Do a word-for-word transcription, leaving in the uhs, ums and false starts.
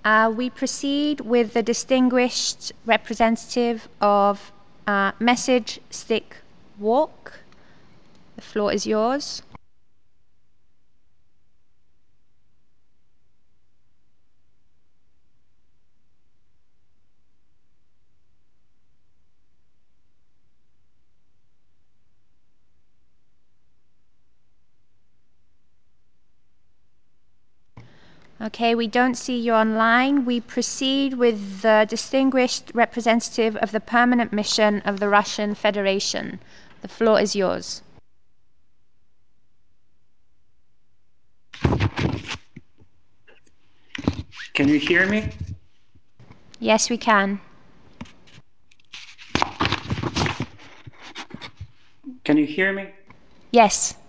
Uh, we proceed with the distinguished representative of uh, Message Stick Walk. The floor is yours. Okay, we don't see you online. We proceed with the distinguished representative of the permanent mission of the Russian Federation. The floor is yours. Can you hear me? Yes, we can. Can you hear me? Yes.